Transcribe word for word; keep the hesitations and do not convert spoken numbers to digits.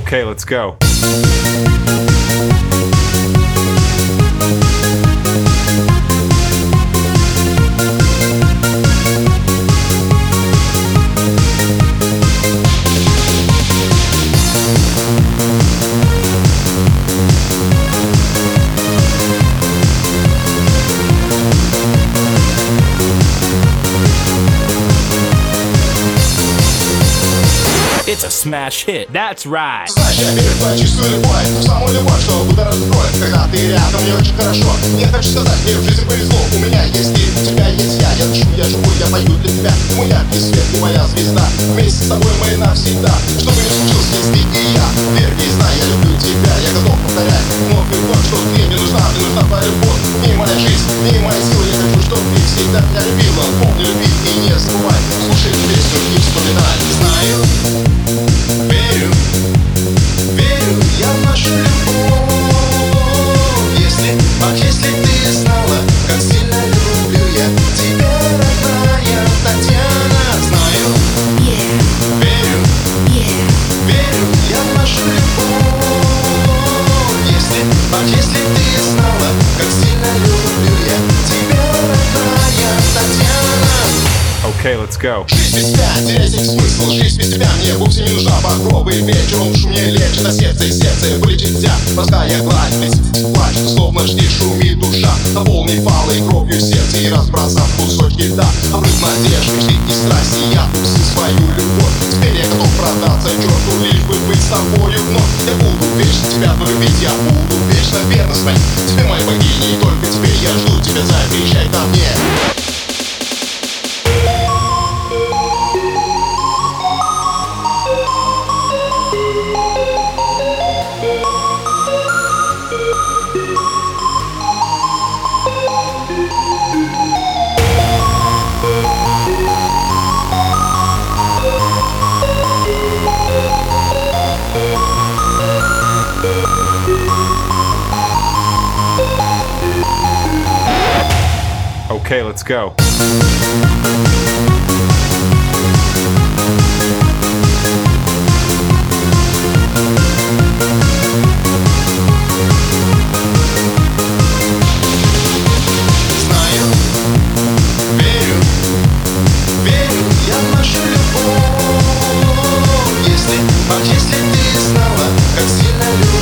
Okay, let's go. It's a smash hit. That's right. Знаешь, я верю в твою чистую любовь, в самую любовь, что будоражит кровь. Когда ты рядом, мне очень хорошо. Я хочу сказать, мне в жизни повезло. У меня есть ты, у тебя есть я. Я дышу, я живу, я пою для тебя. Ты мой яркий свет, ты моя звезда. Вместе с тобой мы навсегда. Что бы ни случилось, есть ты и я. Верь мне, знай, я люблю тебя. Я готов повторять вновь и вновь, что ты мне нужна. Ты нужна твоя любовь, ты моя жизнь, ты моя сила. Я хочу, чтобы ты всегда меня любила. Помни, люби и не забывай. Слушай эту песню и вспоминай. Знаю, верю, верю я в нашу любовь. Если, ах, если ты знала, как сильно люблю я тебя, родная Татьяна. Знаю, верю, верю я в нашу любовь. Если, ах, если ты знала, как сильно люблю я тебя, родная Татьяна. Okay, let's go. Жизнь без тебя терять их смысл. Жизнь без тебя мне вовсе не нужна. Покровы вечером душу мне лечит, а сердце и сердце вылечит тебя. Морская гладь, весь плачет, словно ждет, шумит душа. Наполни палой кровью сердце и разбросав кусочки льда. Обрыв надежд, мечты и страсти, я всю свою любовь. Теперь я готов продаться черту, лишь бы быть с тобою вновь. Я буду вечно тебя полюбить, я буду вечно верно спать. Тебе моя богиня, и только теперь я жду тебя, зай, приезжай ко мне. Okay, let's go. Знаю, верю, верю я в нашу любовь. Если, ах, если ты знала, как сильно люблю